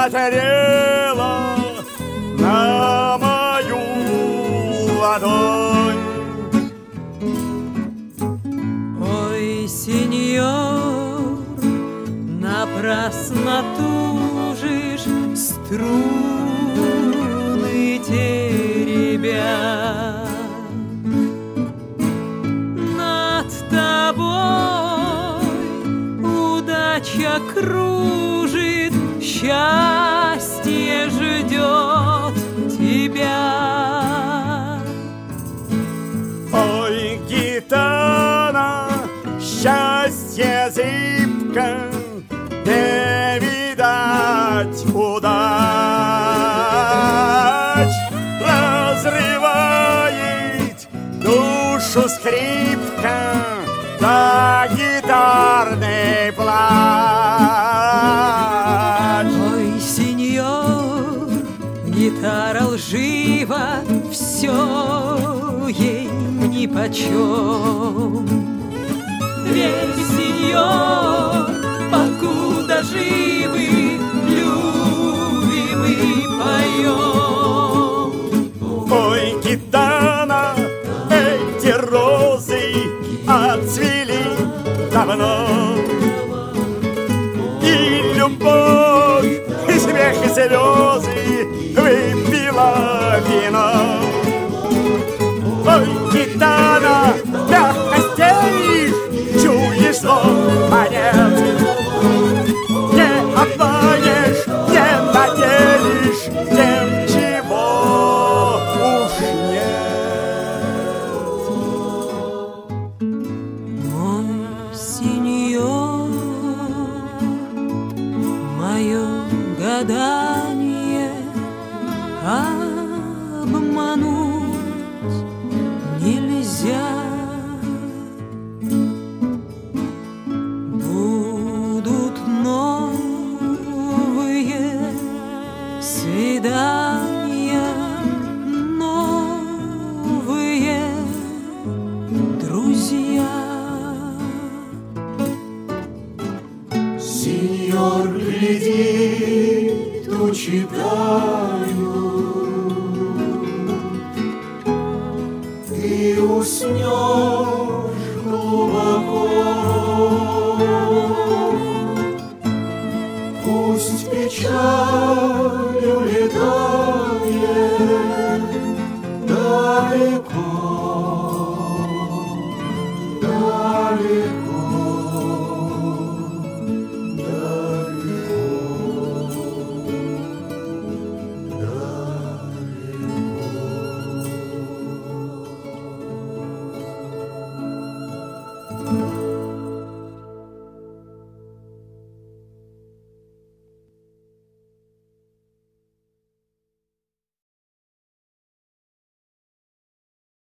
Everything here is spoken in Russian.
смотрела на мою ладонь. Ой, сеньор, напрасно тужишь, струны теребя. Над тобой удача кружит, счастье ждет тебя. Ой, гитана, счастье зыбко, не видать удач. Разрывает душу скрипка за гитарный плач. Ой, сеньор, гитара лжива, все ей нипочем. Верь, сеньор, покуда живы, любимый поем. Ой, гитана, эти розы отцвели давно. И любовь, и смех, и слезы выпила вино. Ой, гитана, мягкостей чуешь слов монет. Не обманешь, не наделишь тем, чего уж нет. Мой сеньор, мое гадание обмануть нельзя. Будут новые свидания, новые друзья. Сеньор, гляди, тучи тают, ты уснешь глубоко. Пусть печаль улетает